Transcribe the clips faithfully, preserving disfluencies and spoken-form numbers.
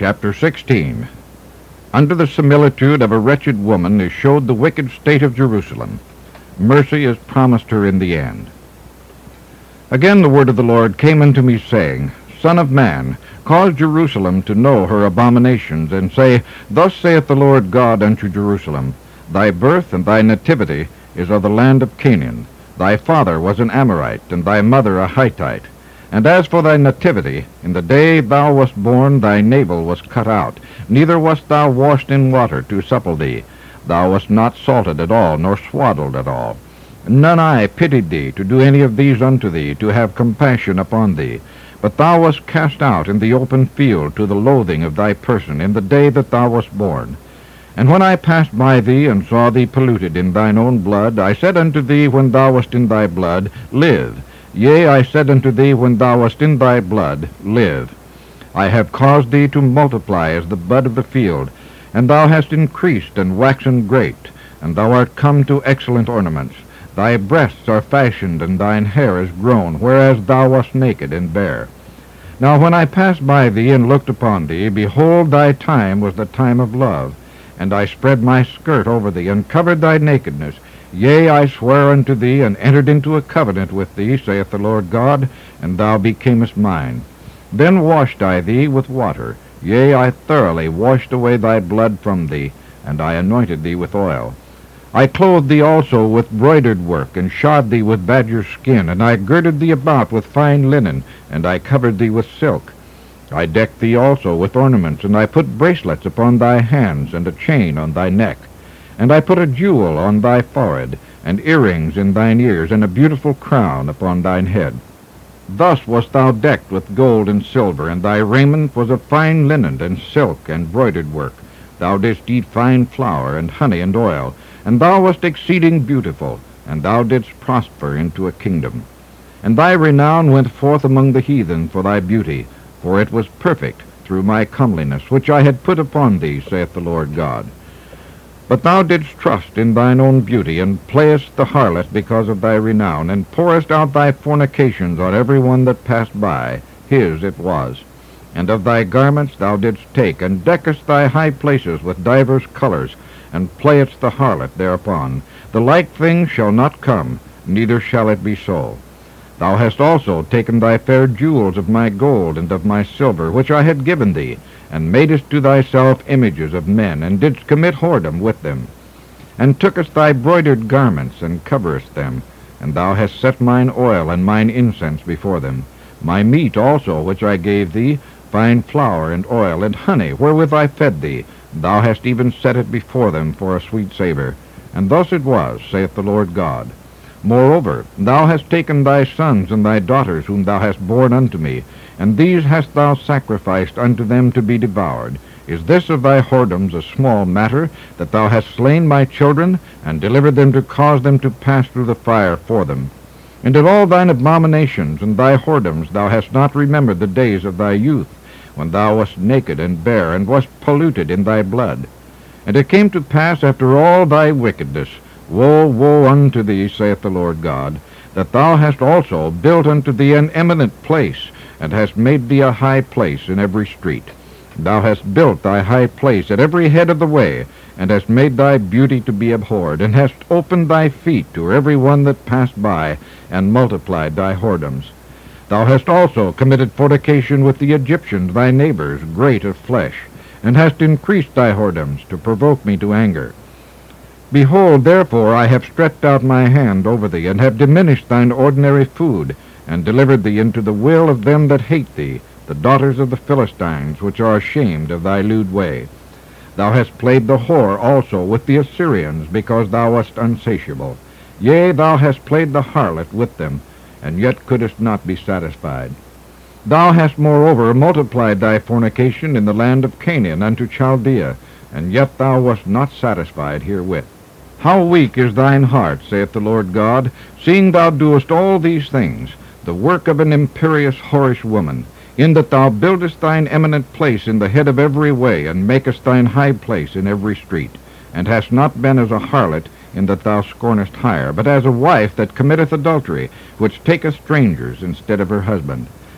Chapter sixteen. Under the similitude of a wretched woman is showed the wicked state of Jerusalem. Mercy is promised her in the end. Again the word of the Lord came unto me, saying, Son of man, cause Jerusalem to know her abominations, and say, Thus saith the Lord God unto Jerusalem, Thy birth and thy nativity is of the land of Canaan. Thy father was an Amorite, and thy mother a Hittite. And as for thy nativity, in the day thou wast born thy navel was cut out, neither wast thou washed in water to supple thee. Thou wast not salted at all, nor swaddled at all. None eye pitied thee to do any of these unto thee, to have compassion upon thee. But thou wast cast out in the open field to the loathing of thy person in the day that thou wast born. And when I passed by thee, and saw thee polluted in thine own blood, I said unto thee when thou wast in thy blood, Live. Yea, I said unto thee when thou wast in thy blood, Live. I have caused thee to multiply as the bud of the field, and thou hast increased and waxen great, and thou art come to excellent ornaments. Thy breasts are fashioned, and thine hair is grown, whereas thou wast naked and bare. Now when I passed by thee and looked upon thee, behold, thy time was the time of love. And I spread my skirt over thee, and covered thy nakedness. Yea, I sware unto thee, and entered into a covenant with thee, saith the Lord God, and thou becamest mine. Then washed I thee with water. Yea, I thoroughly washed away thy blood from thee, and I anointed thee with oil. I clothed thee also with broidered work, and shod thee with badger skin, and I girded thee about with fine linen, and I covered thee with silk. I decked thee also with ornaments, and I put bracelets upon thy hands, and a chain on thy neck. And I put a jewel on thy forehead, and earrings in thine ears, and a beautiful crown upon thine head. Thus wast thou decked with gold and silver, and thy raiment was of fine linen, and silk, and broidered work. Thou didst eat fine flour, and honey, and oil, and thou wast exceeding beautiful, and thou didst prosper into a kingdom. And thy renown went forth among the heathen for thy beauty, for it was perfect through my comeliness, which I had put upon thee, saith the Lord God. But thou didst trust in thine own beauty, and playest the harlot because of thy renown, and pourest out thy fornications on every one that passed by. His it was. And of thy garments thou didst take, and deckest thy high places with divers colors, and playedst the harlot thereupon. The like thing shall not come, neither shall it be so. Thou hast also taken thy fair jewels of my gold and of my silver, which I had given thee, and madest to thyself images of men, and didst commit whoredom with them. And tookest thy broidered garments, and coverest them, and thou hast set mine oil and mine incense before them. My meat also, which I gave thee, fine flour and oil and honey, wherewith I fed thee, thou hast even set it before them for a sweet savour. And thus it was, saith the Lord God. Moreover, thou hast taken thy sons and thy daughters, whom thou hast borne unto me, and these hast thou sacrificed unto them to be devoured. Is this of thy whoredoms a small matter, that thou hast slain my children, and delivered them to cause them to pass through the fire for them? And of all thine abominations and thy whoredoms thou hast not remembered the days of thy youth, when thou wast naked and bare, and wast polluted in thy blood. And it came to pass after all thy wickedness, Woe, woe unto thee, saith the Lord God, that thou hast also built unto thee an eminent place, and hast made thee a high place in every street. Thou hast built thy high place at every head of the way, and hast made thy beauty to be abhorred, and hast opened thy feet to every one that passed by, and multiplied thy whoredoms. Thou hast also committed fornication with the Egyptians, thy neighbors, great of flesh, and hast increased thy whoredoms to provoke me to anger. Behold, therefore, I have stretched out my hand over thee, and have diminished thine ordinary food, and delivered thee into the will of them that hate thee, the daughters of the Philistines, which are ashamed of thy lewd way. Thou hast played the whore also with the Assyrians, because thou wast unsatiable. Yea, thou hast played the harlot with them, and yet couldst not be satisfied. Thou hast moreover multiplied thy fornication in the land of Canaan unto Chaldea, and yet thou wast not satisfied herewith. How weak is thine heart, saith the Lord God, seeing thou doest all these things, the work of an imperious whorish woman, in that thou buildest thine eminent place in the head of every way, and makest thine high place in every street, and hast not been as a harlot, in that thou scornest hire, but as a wife that committeth adultery, which taketh strangers instead of her husband.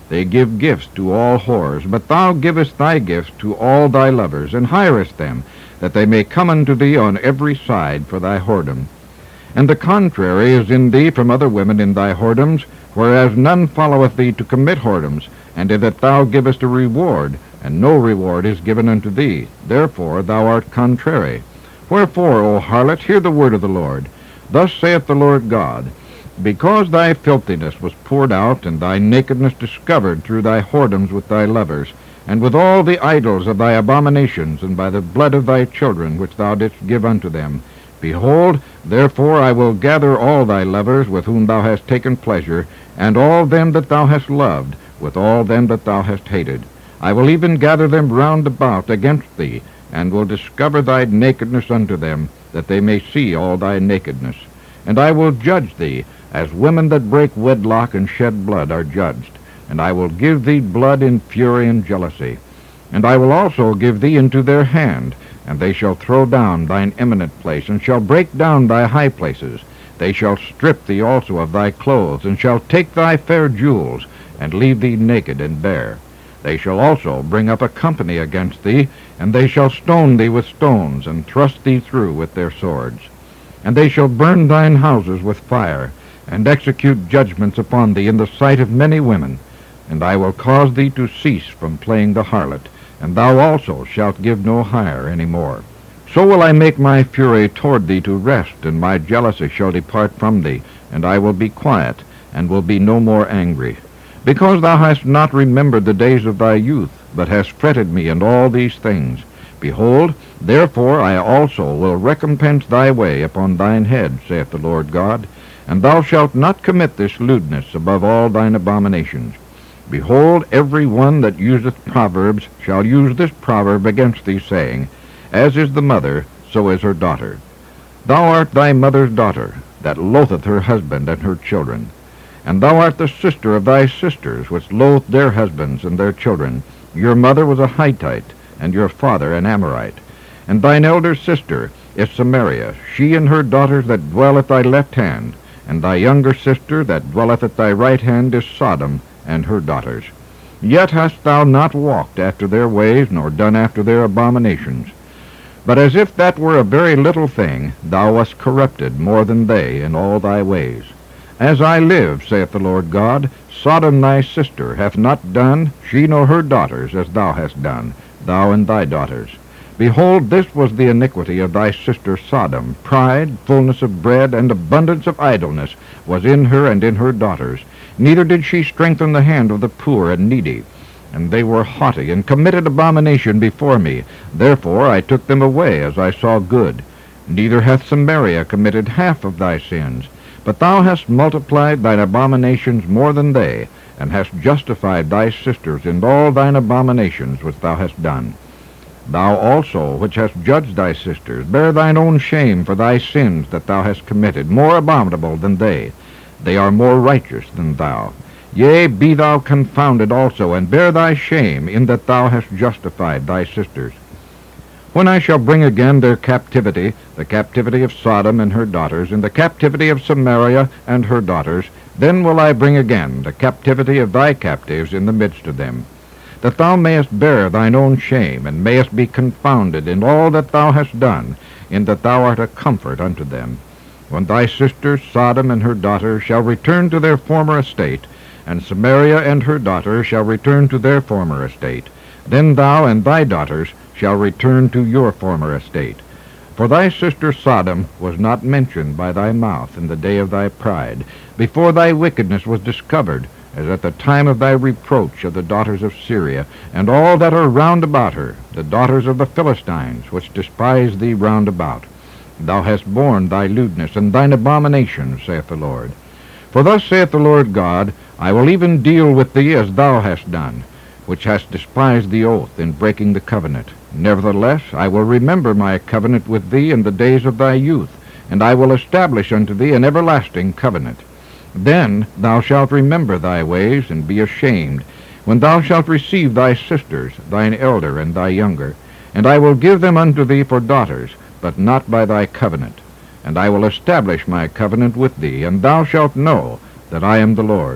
They give gifts to all whores, but thou givest thy gifts to all thy lovers, and hirest them, that they may come unto thee on every side for thy whoredom. And the contrary is in thee from other women in thy whoredoms, whereas none followeth thee to commit whoredoms, and in that thou givest a reward, and no reward is given unto thee. Therefore thou art contrary. Wherefore, O harlot, hear the word of the Lord. Thus saith the Lord God, Because thy filthiness was poured out, and thy nakedness discovered through thy whoredoms with thy lovers, and with all the idols of thy abominations, and by the blood of thy children which thou didst give unto them, behold, therefore I will gather all thy lovers with whom thou hast taken pleasure, and all them that thou hast loved, with all them that thou hast hated. I will even gather them round about against thee, and will discover thy nakedness unto them, that they may see all thy nakedness. And I will judge thee, as women that break wedlock and shed blood are judged. And I will give thee blood in fury and jealousy. And I will also give thee into their hand, and they shall throw down thine eminent place, and shall break down thy high places. They shall strip thee also of thy clothes, and shall take thy fair jewels, and leave thee naked and bare. They shall also bring up a company against thee, and they shall stone thee with stones, and thrust thee through with their swords. And they shall burn thine houses with fire, and execute judgments upon thee in the sight of many women. And I will cause thee to cease from playing the harlot, and thou also shalt give no hire any more. So will I make my fury toward thee to rest, and my jealousy shall depart from thee, and I will be quiet, and will be no more angry. Because thou hast not remembered the days of thy youth, but hast fretted me in all these things. Behold, therefore I also will recompense thy way upon thine head, saith the Lord God, and thou shalt not commit this lewdness above all thine abominations. Behold, every one that useth proverbs shall use this proverb against thee, saying, As is the mother, so is her daughter. Thou art thy mother's daughter, that loatheth her husband and her children. And thou art the sister of thy sisters, which loathed their husbands and their children. Your mother was a Hittite, and your father an Amorite. And thine elder sister is Samaria, she and her daughters that dwell at thy left hand. And thy younger sister that dwelleth at thy right hand is Sodom, and her daughters. Yet hast thou not walked after their ways, nor done after their abominations. But as if that were a very little thing, thou wast corrupted more than they in all thy ways. As I live, saith the Lord God, Sodom thy sister hath not done, she nor her daughters, as thou hast done, thou and thy daughters. Behold, this was the iniquity of thy sister Sodom. Pride, fullness of bread, and abundance of idleness was in her and in her daughters. Neither did she strengthen the hand of the poor and needy. And they were haughty, and committed abomination before me. Therefore I took them away as I saw good. Neither hath Samaria committed half of thy sins. But thou hast multiplied thine abominations more than they, and hast justified thy sisters in all thine abominations which thou hast done. Thou also, which hast judged thy sisters, bear thine own shame for thy sins that thou hast committed, more abominable than they. They are more righteous than thou. Yea, be thou confounded also, and bear thy shame, in that thou hast justified thy sisters. When I shall bring again their captivity, the captivity of Sodom and her daughters, and the captivity of Samaria and her daughters, then will I bring again the captivity of thy captives in the midst of them, that thou mayest bear thine own shame, and mayest be confounded in all that thou hast done, in that thou art a comfort unto them. When thy sister Sodom and her daughters shall return to their former estate, and Samaria and her daughters shall return to their former estate, then thou and thy daughters shall return to your former estate. For thy sister Sodom was not mentioned by thy mouth in the day of thy pride, before thy wickedness was discovered, as at the time of thy reproach of the daughters of Syria, and all that are round about her, the daughters of the Philistines, which despise thee round about. Thou hast borne thy lewdness and thine abominations, saith the Lord. For thus saith the Lord God, I will even deal with thee as thou hast done, which hast despised the oath in breaking the covenant. Nevertheless, I will remember my covenant with thee in the days of thy youth, and I will establish unto thee an everlasting covenant. Then thou shalt remember thy ways, and be ashamed, when thou shalt receive thy sisters, thine elder and thy younger. And I will give them unto thee for daughters, but not by thy covenant. And I will establish my covenant with thee, and thou shalt know that I am the Lord.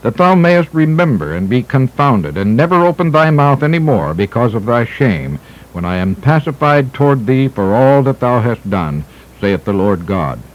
that thou mayest remember and be confounded, and never open thy mouth any more because of thy shame, when I am pacified toward thee for all that thou hast done, saith the Lord God.